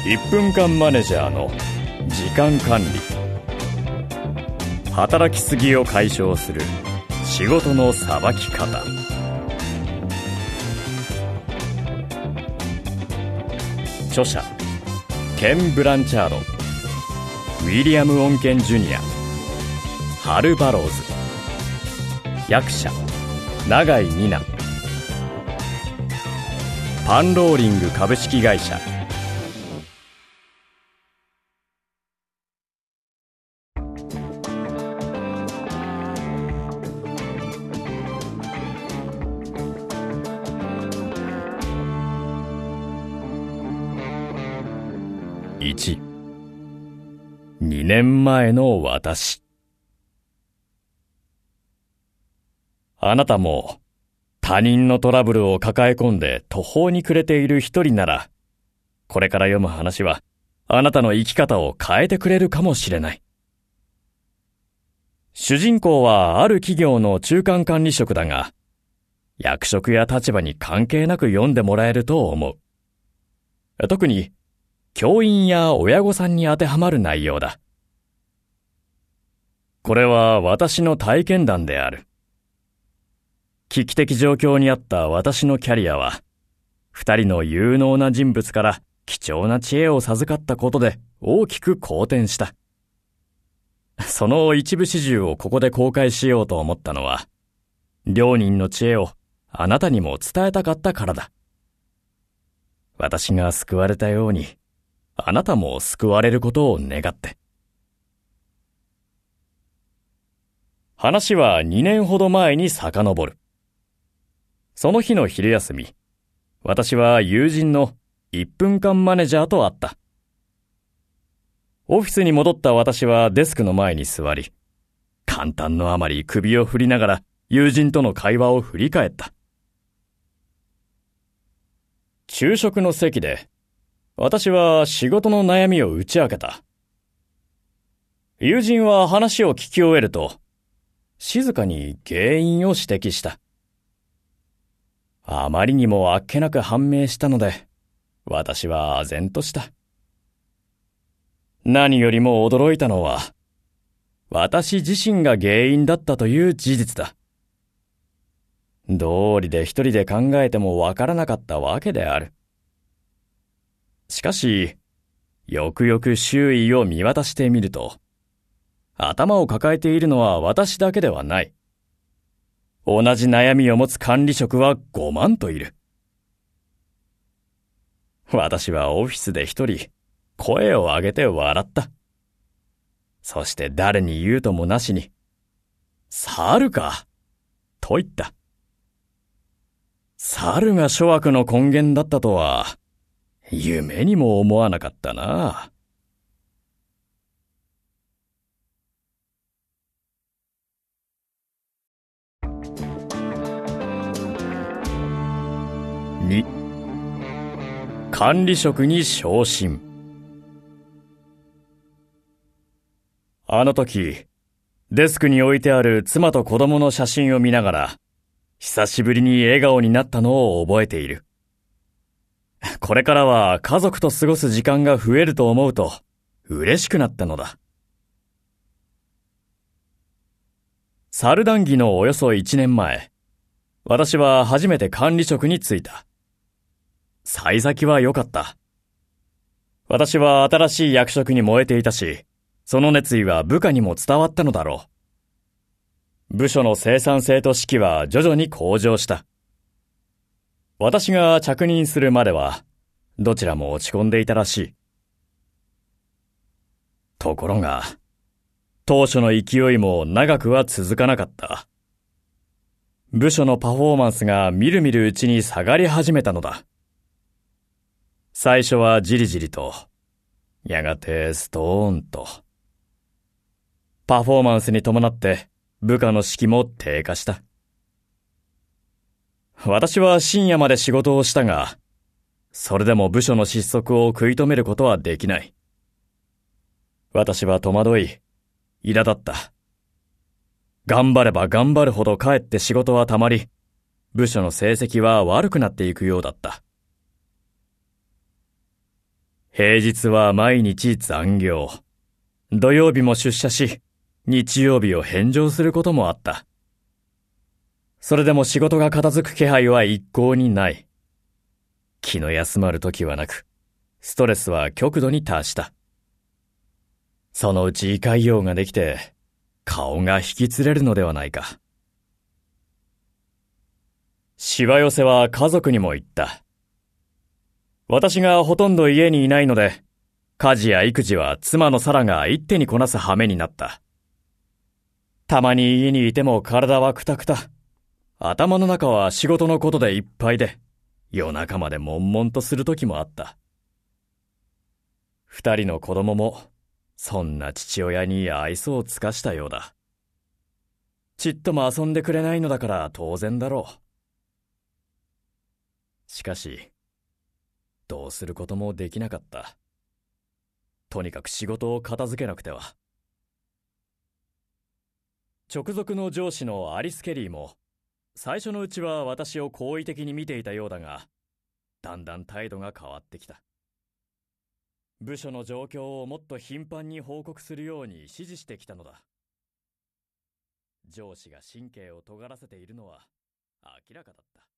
1分間マネージャーの時間管理。働きすぎを解消する仕事のさばき方。著者ケン・ブランチャード、ウィリアム・オンケン・ジュニア、ハル・バローズ。役者永井ニナ。パンローリング株式会社。1、2年前の私。あなたも他人のトラブルを抱え込んで途方に暮れている一人なら、これから読む話はあなたの生き方を変えてくれるかもしれない。主人公はある企業の中間管理職だが、役職や立場に関係なく読んでもらえると思う。特に教員や親御さんに当てはまる内容だ。これは私の体験談である。危機的状況にあった私のキャリアは、二人の有能な人物から貴重な知恵を授かったことで大きく好転した。その一部始終をここで公開しようと思ったのは、両人の知恵をあなたにも伝えたかったからだ。私が救われたように、あなたも救われることを願って。話は2年ほど前に遡る。その日の昼休み、私は友人の1分間マネージャーと会った。オフィスに戻った私はデスクの前に座り、感嘆のあまり首を振りながら友人との会話を振り返った。昼食の席で、私は仕事の悩みを打ち明けた。友人は話を聞き終えると、静かに原因を指摘した。あまりにもあっけなく判明したので、私は唖然とした。何よりも驚いたのは、私自身が原因だったという事実だ。道理で一人で考えてもわからなかったわけである。しかし、よくよく周囲を見渡してみると、頭を抱えているのは私だけではない。同じ悩みを持つ管理職は5万といる。私はオフィスで一人、声を上げて笑った。そして誰に言うともなしに、猿か、と言った。猿が諸悪の根源だったとは、夢にも思わなかったな。2、管理職に昇進。あの時、デスクに置いてある妻と子供の写真を見ながら、久しぶりに笑顔になったのを覚えている。これからは家族と過ごす時間が増えると思うと嬉しくなったのだ。猿談義のおよそ1年前、私は初めて管理職に就いた。幸先は良かった。私は新しい役職に燃えていたし、その熱意は部下にも伝わったのだろう。部署の生産性と士気は徐々に向上した。私が着任するまでは、どちらも落ち込んでいたらしい。ところが、当初の勢いも長くは続かなかった。部署のパフォーマンスがみるみるうちに下がり始めたのだ。最初はじりじりと、やがてストーンと。パフォーマンスに伴って部下の士気も低下した。私は深夜まで仕事をしたが、それでも部署の失速を食い止めることはできない。私は戸惑い、苛立った。頑張れば頑張るほどかえって仕事はたまり、部署の成績は悪くなっていくようだった。 平日は毎日残業。土曜日も出社し、日曜日を返上することもあった。それでも仕事が片付く気配は一向にない。気の休まる時はなく、ストレスは極度に達した。そのうち胃潰瘍ができて、顔が引きつれるのではないか。しわ寄せは家族にも言った。私がほとんど家にいないので、家事や育児は妻のサラが一手にこなす羽目になった。たまに家にいても体はクタクタ。頭の中は仕事のことでいっぱいで、夜中まで悶々とする時もあった。二人の子供も、そんな父親に愛想を尽かしたようだ。ちっとも遊んでくれないのだから当然だろう。しかし、どうすることもできなかった。とにかく仕事を片付けなくては。直属の上司のアリス・ケリーも、最初のうちは私を好意的に見ていたようだが、だんだん態度が変わってきた。部署の状況をもっと頻繁に報告するように指示してきたのだ。上司が神経を尖らせているのは明らかだった。